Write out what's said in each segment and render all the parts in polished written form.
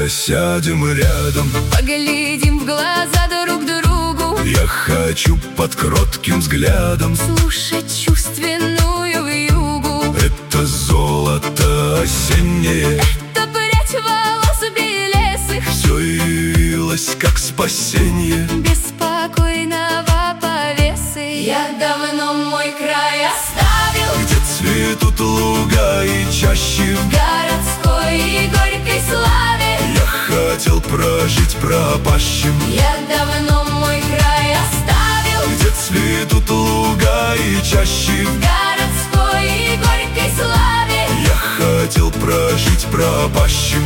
Давай сядем рядом, поглядим в глаза друг другу. Я хочу под кротким взглядом Слушать чувственную вьюгу. Это золото осеннее, Это прядь волос белесых, все явилось как спасенье. беспокойного повесы. Я давно мой край оставил, Где цветут луга и чащи, в городской и горькой славе. Я хотел прожить пропащим. Я давно мой край оставил, Где цветут луга и чащи, в городской и горькой славе. Я хотел прожить пропащим.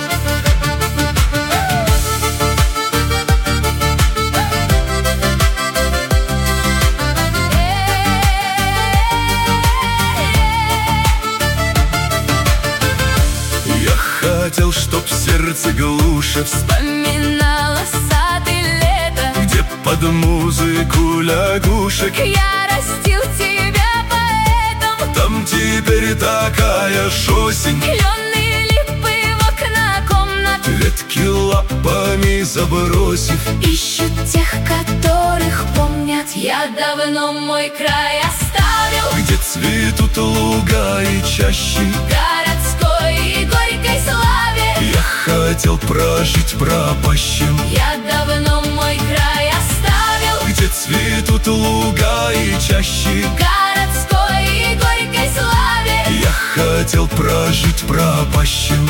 Я хотел, чтоб сердце глуше Вспоминала сад и лето, где под музыку лягушек. я растил тебя поэтом. Там теперь такая ж осень, Кленные липы в окна комнат ветки лапами забросив. ищут тех, которых помнят. Я давно мой край оставил, Где цветут луга и чащи, в городской и горькой славе. Я хотел прожить пропащим. Я давно мой край оставил, Где цветут луга и чащи, в городской и горькой славе. Я хотел прожить пропащим.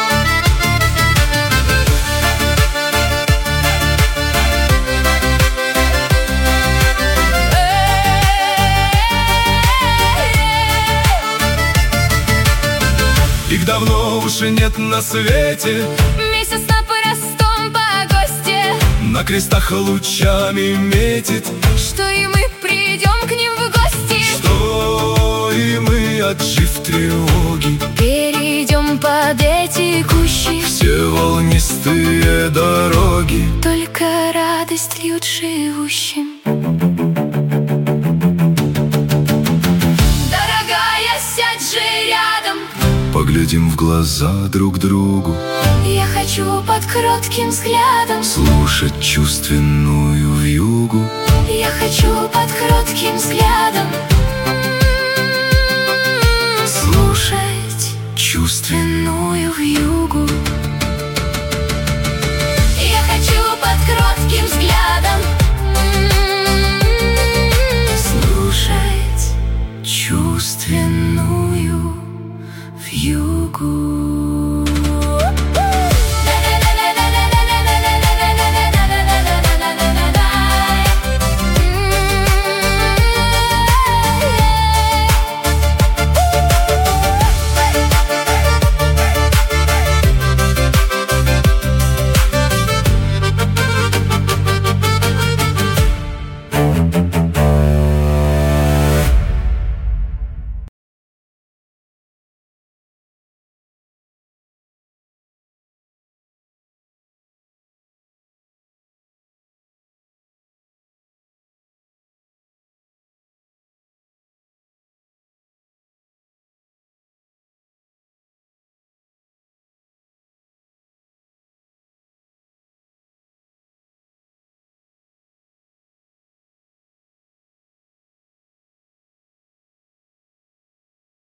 Их давно уже нет на свете, Месяц на простом погосте, на крестах лучами метит, что и мы придем к ним в гости. что и мы, отжив тревоги, Перейдем под эти кущи, все волнистые дороги. только радость льют живущим. Дорогая, сядь же рядом, Поглядим в глаза друг другу, я хочу под кротким взглядом. слушать чувственную вьюгу. Я хочу под кротким взглядом слушать Чувственную чувственную вьюгу. Я хочу под кротким взглядом слушать чувственную вьюгу.